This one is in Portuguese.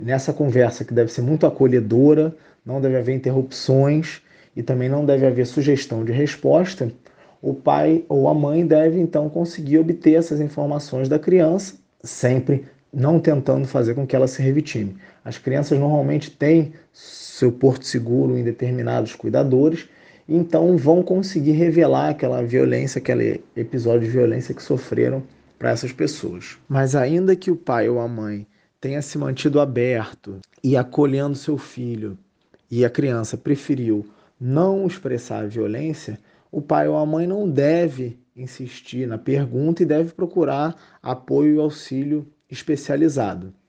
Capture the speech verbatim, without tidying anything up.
Nessa conversa, que deve ser muito acolhedora, não deve haver interrupções e também não deve haver sugestão de resposta, o pai ou a mãe deve então conseguir obter essas informações da criança, sempre não tentando fazer com que ela se revitime. As crianças normalmente têm seu porto seguro em determinados cuidadores, então vão conseguir revelar aquela violência, aquele episódio de violência que sofreram para essas pessoas. Mas ainda que o pai ou a mãe tenha se mantido aberto e acolhendo seu filho, e a criança preferiu não expressar a violência, o pai ou a mãe não deve insistir na pergunta e deve procurar apoio e auxílio especializado.